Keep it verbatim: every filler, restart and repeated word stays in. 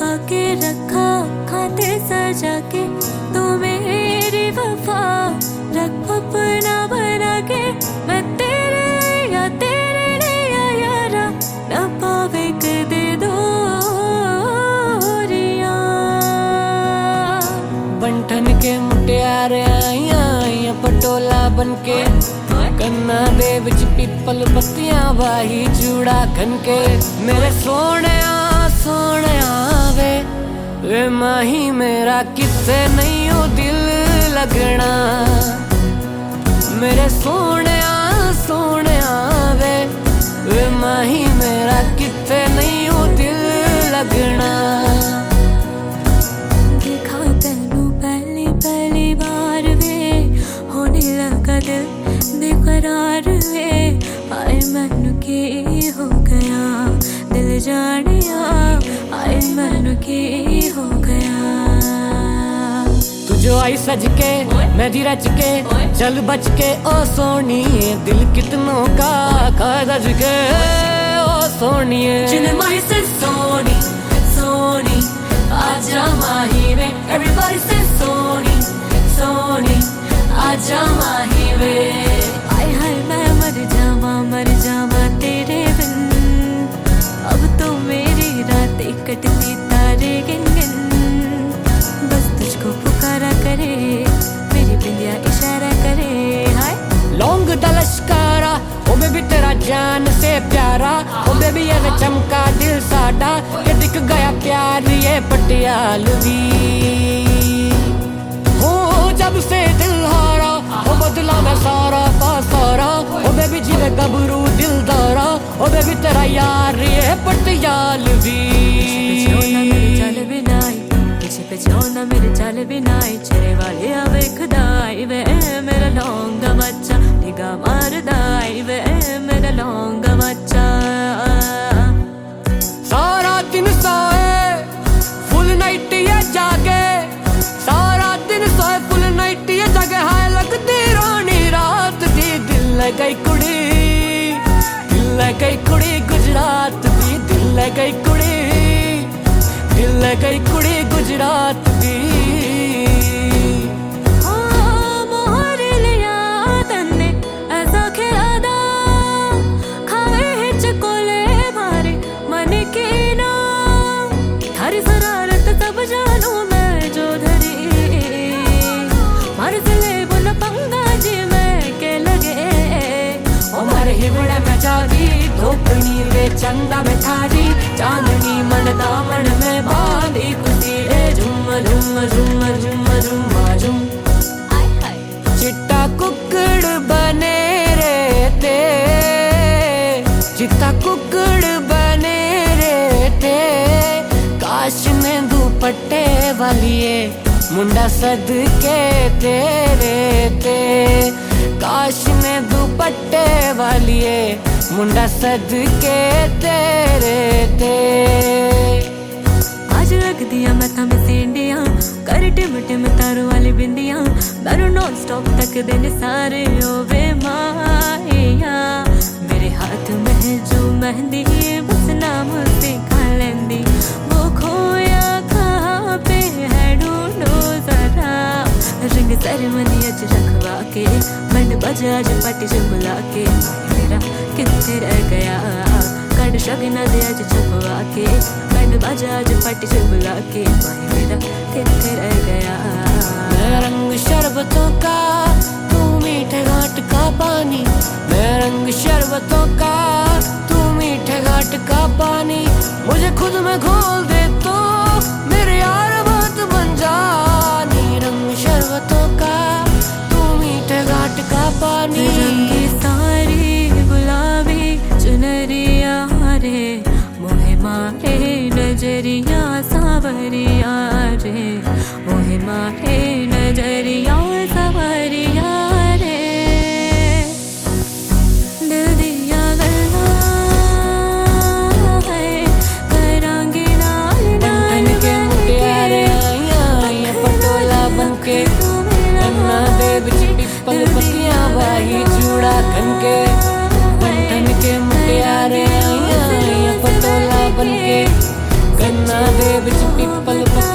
के रखा खाते सजा के तू मेरी वफा रख अपना बना के मैं तेरे या तेरे लिया यारा न पावे कदे दोरिया। बंठन के मुटियारे आइया आइया पटोला बनके कन्ना दे विच पिपल पत्तियां वाही चूड़ा खनके मेरे सोने सोने वे वे माही मेरा किसे नहीं हो दिल लगना मेरे सोने सोने वे वे माही मेरा किसे नहीं हो दिल लगना। देखा तेनू पहली पहली बार वे होने लगा दिल बेकरार वे आए मैनू की हो गया दिल जानिया आए मैनू की हो गया। तू जो आई सज के मैं दी रच के चल बच के ओ सोनी दिल कितनों का खा दज के ओ सोनिए जिन्हें माही से सोनी सोनी आजा माही वे everybody say सोनी सोनी आजा माही वे। आय हाय मैं मर जावा मर जावा तेरे बिन अब तो मेरी रातें कटती तारे गिन गिन बस तुझको पुकारा करे मेरी बिंदिया इशारा करे। हाय लौंग दलशकारा ओ बेबी तेरा जान से प्यारा ओ बेबी ये चमका दिल साडा के दिख गया प्यार ये पटियालवी हो जब से दिल हारा ओ बदला मैं सारा का सारा ओ बेबी जी में गबरू दिल दारा ओ बेबी तेरा यार ये पटियालवी। चल बिनाई पीछे पे ना मेरे चल बिनाई चेहरे वाले आवे खुदाई वे मेरा लौंगा बच्चा निगाह मारदाई वे मेरा लौंगा बच्चा। सारा दिन सोए फुल नाइट ये जागे सारा दिन सोए फुल नाइट ये जागे हाय लगती रोनी रात दी दिल गई कुड़ी दिल गई कुड़ी गुजरात दी दिल गई कुड़ी दिल गई कुड़ी गुजरात दी। धोकनी वे चंदा में थारी चांदनी मन दामन में बांधी खुशी रे झुम झुम झुम झुम झुम झुम। चिट्टा कुकड़ बने रहते चिट्टा कुकड़ बने रहते काश ने दुपट्टे वालिए मुंडा सदके तेरे ते काश ने दुपट्टे वालिए मुंडा सदके तेरे ते। आज रख दिया मैं थम सेंडिया कर टिम टिम तारों वाली बिंदिया दारू नॉन स्टॉप तक दिन सारे ओ वे माहिया मेरे हाथ में जो मेहंदी बस नाम से खा लेंदी वो खोया कहाँ पे है ढूंढो जरा रिंग सेरेमनी अज रखवा के बंड बजा अज पट जुमला के मेरा किथे रह गया कड़ शगना दे अज छुपवा के बंड बजा अज पट जुमला के मेरा किथे रह गया। मैं रंग शरबतों का तू मीठे घाट का पानी मैं रंग शरबतों का तू मीठे घाट का पानी मुझे खुद में घोल दे तो मेरे यार बात बन जानी रंग शरबतों का तू मीठे घाट का पानी। रंगी सारी गुलाबी चुनरिया रे मोहे मारे नजरिया सावरिया रे मोहे मारे नजरिया सावरिया रे दिल दिया गल्ला है करांगे लाल लाल के मुटियारे आइया आइया पटोला बनके कन्ना दे विच पिपल पत्तियां वाही चूड़ा खनके बंठन के मुटियारे आइया आइया पटोला बनके कन्ना दे विच पल पल